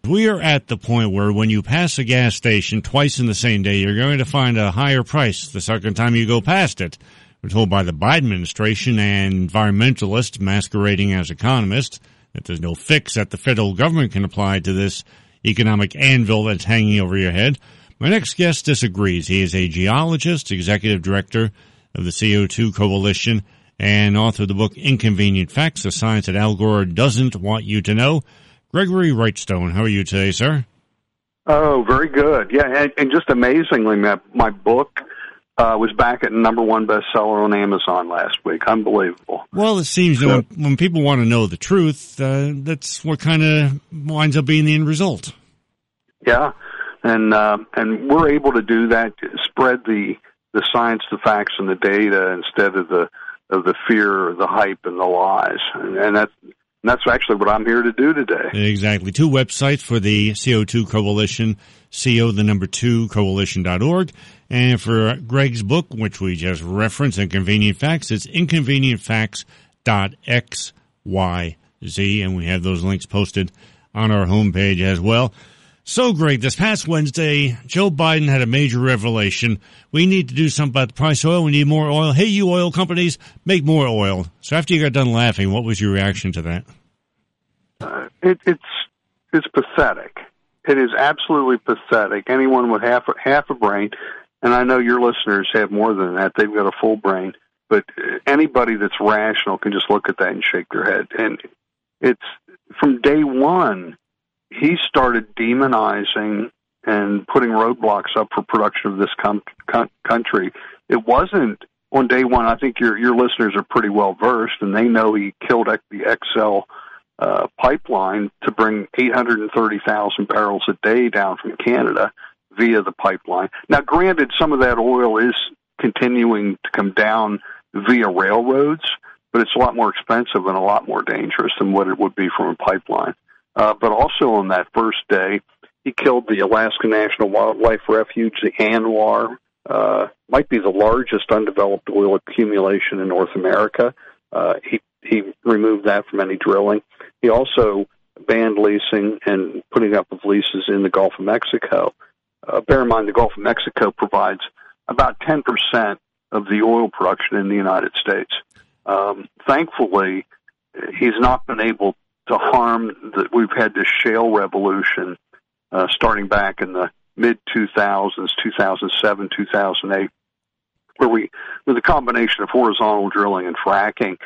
We are at the point where when you pass a gas station twice in the same day, you're going to find a higher price the second time you go past it. We're told by the Biden administration and environmentalists masquerading as economists that there's no fix that the federal government can apply to this economic anvil that's hanging over your head. My next guest disagrees. He is a geologist, executive director of the CO2 Coalition, and author of the book Inconvenient Facts, the science that Al Gore doesn't want you to know. Gregory Wrightstone, how are you today, sir? Oh, very good. Yeah, and just amazingly, my book was back at #1 bestseller on Amazon last week. Unbelievable. Well, it seems that when people want to know the truth, that's what kind of winds up being the end result. Yeah, and we're able to do that, spread the science, the facts, and the data instead of the fear, the hype, and the lies. And that's actually what I'm here to do today. Exactly. 2 websites for the CO2 Coalition, CO2coalition.org. And for Greg's book, which we just referenced, Inconvenient Facts, it's inconvenientfacts.xyz. And we have those links posted on our homepage as well. So, Greg, this past Wednesday, Joe Biden had a major revelation. We need to do something about the price of oil. We need more oil. Hey, you oil companies, make more oil. So after you got done laughing, what was your reaction to that? It's pathetic. It is absolutely pathetic. Anyone with half a brain, and I know your listeners have more than that. They've got a full brain. But anybody that's rational can just look at that and shake their head. And it's from day one, he started demonizing and putting roadblocks up for production of this country. It wasn't on day one. I think your listeners are pretty well versed, and they know he killed the XL pipeline to bring 830,000 barrels a day down from Canada via the pipeline. Now, granted, some of that oil is continuing to come down via railroads, but it's a lot more expensive and a lot more dangerous than what it would be from a pipeline. But also on that first day, he killed the Alaska National Wildlife Refuge, the ANWR, might be the largest undeveloped oil accumulation in North America. He removed that from any drilling. He also banned leasing and putting up of leases in the Gulf of Mexico. Bear in mind, the Gulf of Mexico provides about 10% of the oil production in the United States. Thankfully, he's not been able to harm that. We've had this shale revolution starting back in the mid-2000s, 2007, 2008, where with a combination of horizontal drilling and fracking,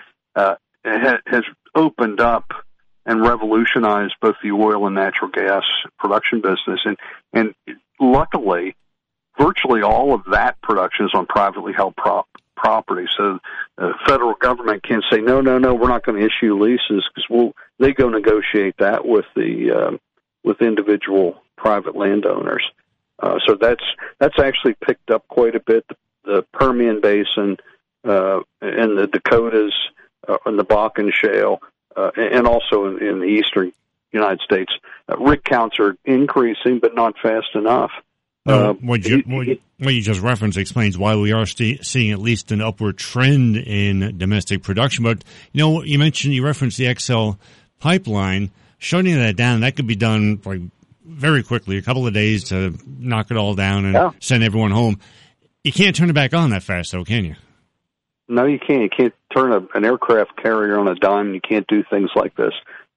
has opened up and revolutionized both the oil and natural gas production business. And luckily, virtually all of that production is on privately held property. So the federal government can say, no, we're not going to issue leases, because they go negotiate that with with individual private landowners. So that's actually picked up quite a bit. The Permian Basin and the Dakotas and the Bakken Shale, and also in the eastern United States, rig counts are increasing, but not fast enough. What you just referenced explains why we are seeing at least an upward trend in domestic production. But, you referenced the XL pipeline. Shutting that down, that could be done very quickly, a couple of days to knock it all down and send everyone home. You can't turn it back on that fast, though, can you? No, you can't. You can't turn an aircraft carrier on a dime. You can't do things like this.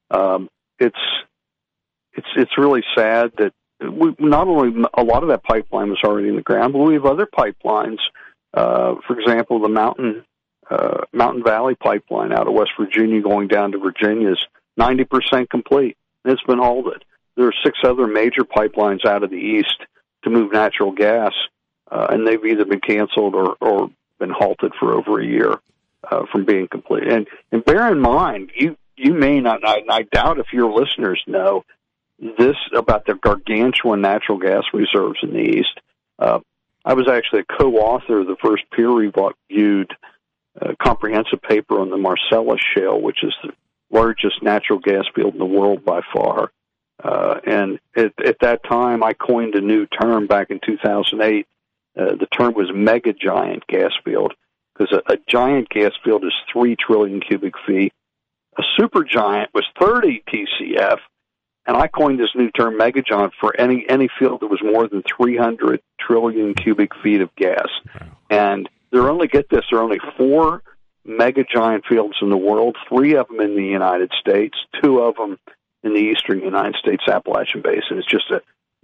It's really sad that not only a lot of that pipeline was already in the ground, but we have other pipelines. For example, the Mountain Valley pipeline out of West Virginia going down to Virginia is 90% complete. It's been halted. There are 6 other major pipelines out of the east to move natural gas, and they've either been canceled or been halted for over a year from being complete. And bear in mind, you may not, I doubt if your listeners know this about the gargantuan natural gas reserves in the east. I was actually a co-author of the first peer-reviewed comprehensive paper on the Marcellus Shale, which is the largest natural gas field in the world by far. And at that time, I coined a new term back in 2008. The term was mega giant gas field, because a giant gas field is 3 trillion cubic feet. A supergiant was 30 TCF, And I coined this new term, megagiant, for any field that was more than 300 trillion cubic feet of gas. Wow. And there are only 4 megagiant fields in the world, 3 of them in the United States, 2 of them in the eastern United States Appalachian Basin. It's just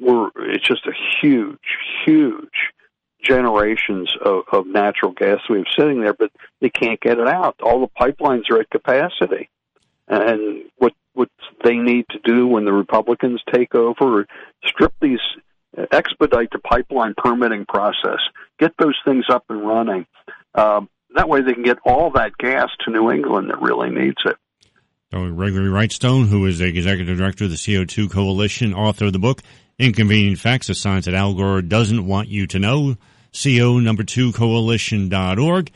a huge generations of natural gas we have sitting there, but they can't get it out. All the pipelines are at capacity. And what they need to do when the Republicans take over, expedite the pipeline permitting process, get those things up and running. That way they can get all that gas to New England that really needs it. So Gregory Wrightstone, who is the Executive Director of the CO2 Coalition, author of the book, Inconvenient Facts, the Science that Al Gore Doesn't Want You to Know, CO2coalition.org,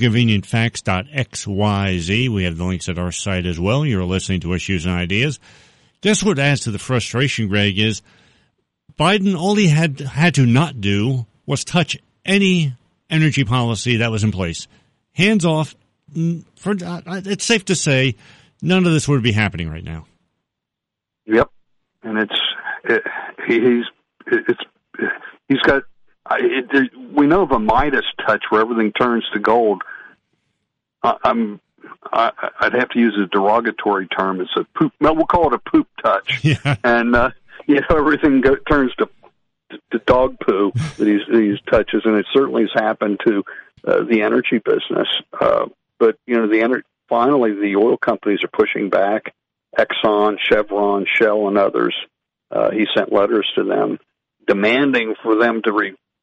inconvenientfacts.xyz. We have the links at our site as well. You're listening to Issues and Ideas. Guess what adds to the frustration, Greg, is Biden, all he had to not do was touch any energy policy that was in place. Hands off. It's safe to say none of this would be happening right now. Yep, and he's got. We know of a Midas touch where everything turns to gold. I'd have to use a derogatory term. It's a poop. Well, we'll call it a poop touch. Yeah. And everything turns to dog poo that he touches, and it certainly has happened to the energy business. But finally, the oil companies are pushing back. Exxon, Chevron, Shell, and others. He sent letters to them demanding for them to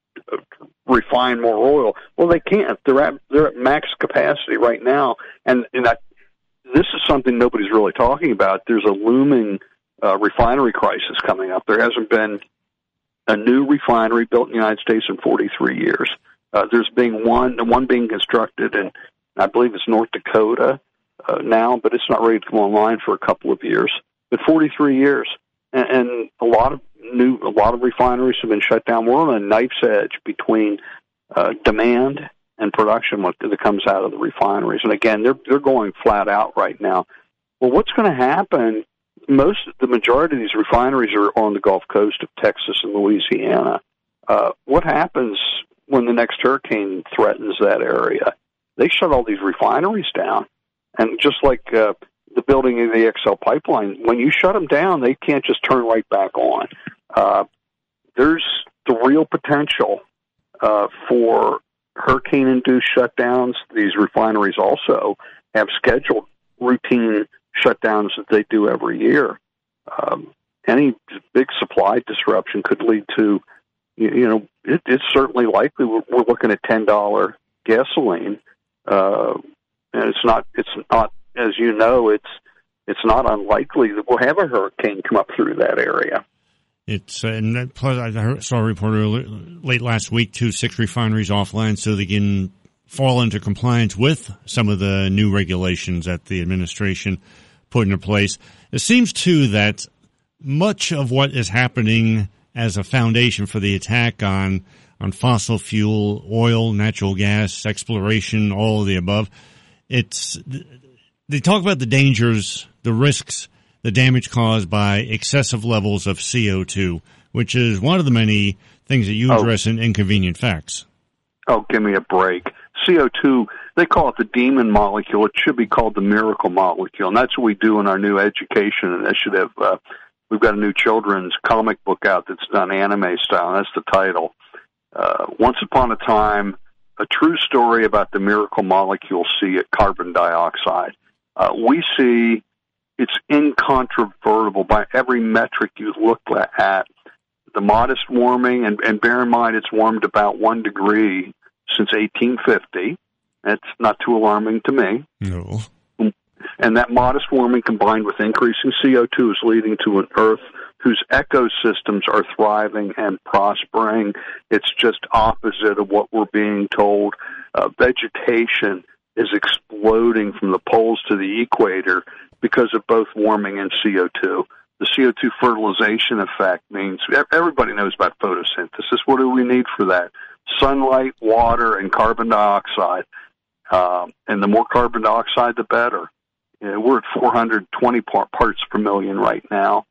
refine more oil. Well, they can't. They're at max capacity right now, and this is something nobody's really talking about. There's a looming refinery crisis coming up. There hasn't been a new refinery built in the United States in 43 years. There's one being constructed, and I believe it's North Dakota now, but it's not ready to come online for a couple of years. But 43 years, and a lot of refineries have been shut down. We're on a knife's edge between demand and production that comes out of the refineries. And again, they're going flat out right now. Well, what's going to happen? The majority of these refineries are on the Gulf Coast of Texas and Louisiana. What happens when the next hurricane threatens that area? They shut all these refineries down. And just like the building of the XL pipeline, when you shut them down, they can't just turn right back on. There's the real potential for hurricane-induced shutdowns. These refineries also have scheduled routine shutdowns that they do every year. Any big supply disruption could lead to, it's certainly likely we're looking at $10 gasoline, and it's not, as you know, it's not unlikely that we'll have a hurricane come up through that area. And plus, I saw a report late last week, 6 refineries offline so they can fall into compliance with some of the new regulations that the administration put into place. It seems, too, that much of what is happening as a foundation for the attack on fossil fuel, oil, natural gas, exploration, all of the above, they talk about the dangers, the risks, the damage caused by excessive levels of CO2, which is one of the many things that you address in Inconvenient Facts. Oh, give me a break. CO2, they call it the demon molecule. It should be called the miracle molecule, and that's what we do in our new education initiative. We've got a new children's comic book out that's done anime style, and that's the title. Once Upon a Time, a true story about the miracle molecule carbon dioxide. We see it's incontrovertible by every metric you look at. The modest warming, and bear in mind it's warmed about 1 degree since 1850. That's not too alarming to me. No. And that modest warming combined with increasing CO2 is leading to an Earth whose ecosystems are thriving and prospering. It's just opposite of what we're being told. Vegetation is exploding from the poles to the equator because of both warming and CO2. The CO2 fertilization effect means everybody knows about photosynthesis. What do we need for that? Sunlight, water, and carbon dioxide. And the more carbon dioxide, the better. We're at 420 parts per million right now.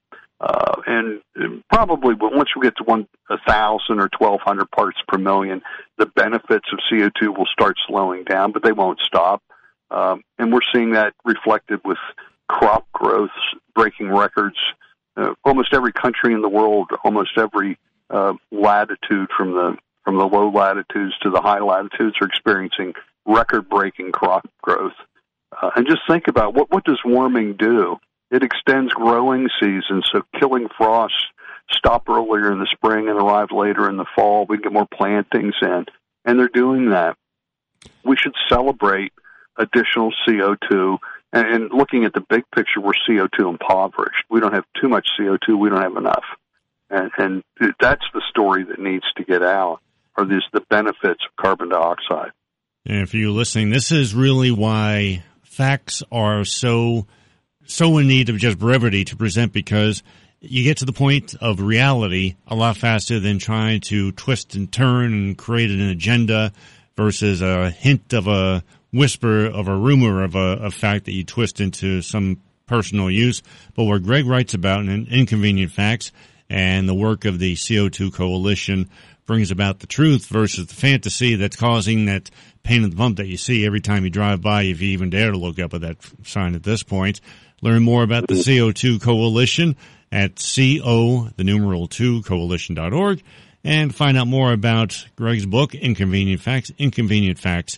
And probably once we get to 1,000 or 1,200 parts per million, the benefits of CO2 will start slowing down, but they won't stop. And we're seeing that reflected with crop growth breaking records. Almost every country in the world, almost every latitude from the low latitudes to the high latitudes are experiencing record-breaking crop growth. And just think about what does warming do? It extends growing seasons, so killing frosts stop earlier in the spring and arrive later in the fall. We get more plantings in, and they're doing that. We should celebrate additional CO2, and looking at the big picture, we're CO2 impoverished. We don't have too much CO2. We don't have enough. And that's the story that needs to get out, are the benefits of carbon dioxide. And for you listening, this is really why facts are so in need of just brevity to present, because you get to the point of reality a lot faster than trying to twist and turn and create an agenda versus a hint of a whisper of a rumor of a fact that you twist into some personal use. But what Greg writes about in Inconvenient Facts and the work of the CO2 Coalition brings about the truth versus the fantasy that's causing that pain at the pump that you see every time you drive by, if you even dare to look up at that sign at this point. Learn more about the CO2 Coalition at CO2coalition.org, and find out more about Greg's book, Inconvenient Facts,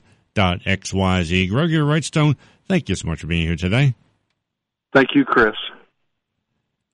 inconvenientfacts.xyz. Greg Wrightstone, thank you so much for being here today. Thank you, Chris.